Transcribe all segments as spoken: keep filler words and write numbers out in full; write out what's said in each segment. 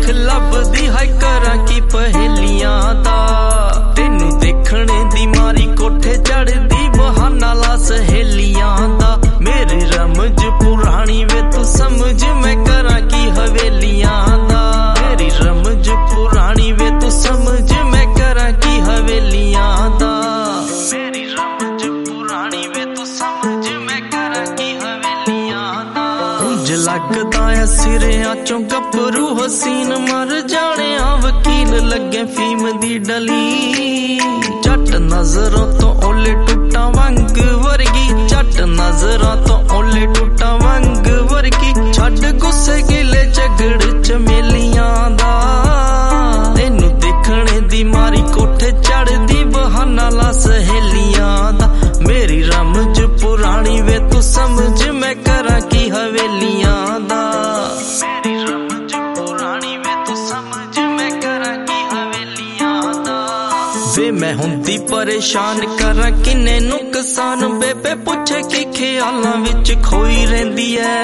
ਲੱਭਦੀ ਹੈ ਕਰਾਂ ਕੀ ਪਹੇਲੀਆਂ ਦਾ। ਤੈਨੂੰ ਦੇਖਣੇ ਦੀ ਮਾਰੀ ਕੋਠੇ ਚੜਦੀ ਬਹਾਨਾ ਲਾ ਸਹੇਲੀਆਂ ਦਾ। ਮੇਰੀ ਰਮਜ ਪੁਰਾਣੀ ਵੇ ਤੂੰ ਸਮਝ ਮੈਂ ਕਰਾਂ ਕੀ ਹਵੇਲੀਆਂ ਦਾ। ਮੇਰੀ ਰਮਜ ਪੁਰਾਣੀ ਵੇ ਤੂੰ ਸਮਝ ਮੈਂ ਕਰਾਂ ਕੀ ਹਵੇਲੀਆਂ ਦਾ। ਮੇਰੀ ਰਮਜ ਪੁਰਾਣੀ ਵੇ ਤੂੰ ਸਮਝ ਮੈਂ ਕਰਾਂ ਕੀ ਹਵੇਲੀਆਂ ਦਾ। ਉਂਝ ਲੱਗਦਾ ਐ ਸਿਰਿਆਂ ਚੋਂ ਗੱਭਰੂ ਹਸੀਨ ਮਰ ਜਾਣਿਆ ਵਕੀਲ ਲੱਗੇ ਫੀਮ ਦੀ ਡਲੀ। ਜੱਟ ਨਜ਼ਰਾਂ ਤੋਂ ਓਲੇ ਟੁੱਟਾਂ ਵਾਂਗ ਵਰਗੀ, ਜੱਟ ਨਜ਼ਰਾਂ ਤੋਂ ਓਲੇ ਟੁੱਟਾਂ ਵਾਂਗ ਵਰਗੀ। ਛੱਡ ਗੁੱਸੇ ਗਿਲੇ ਝਗੜ ਚਮੇਲੀਆਂ ਦਾ। ਤੈਨੂੰ ਦੇਖਣੇ ਦੀ ਮਾਰੀ ਕੋਠੇ ਚੜਦੀ ਬਹਾਨਾ ਲਾ ਸਹੇਲੀਆਂ ਦਾ। ਮੇਰੀ ਰਮਜ ਪੁਰਾਣੀ ਵੇ ਤੂੰ ਸਮਝ ਮੈਂ ਕਰਾਂ ਕੀ ਹਵੇਲੀਆਂ ਦਾ। ਮੇਰੀ ਰਮਜ ਪੁਰਾਣੀ ਵੇ ਤੂੰ ਸਮਝ ਮੈਂ ਕਰਾਂ ਕੀ ਹਵੇਲੀਆਂ ਦਾ। ਵੇ ਮੈਂ ਹੁੰਦੀ ਪਰੇਸ਼ਾਨ ਕਰਾਂ ਕਿੰਨੇ ਨੁਕਸਾਨ। ਬੇਬੇ ਪੁੱਛੇ ਕੀ ਖਿਆਲਾਂ ਵਿੱਚ ਖੋਈ ਰਹਿੰਦੀ ਐ।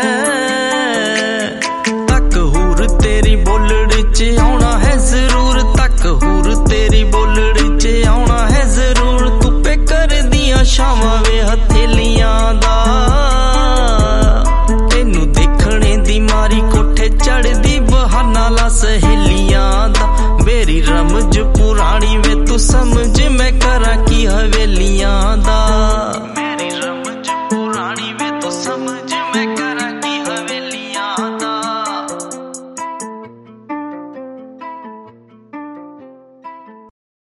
ਤੱਕ ਹੂਰ ਤੇਰੀ ਬੋਲੜ ਚ ਆਉਣਾ ਹੈ ਜ਼ਰੂਰ, ਤੱਕ ਹੂਰ ਤੇਰੀ ਬੋਲ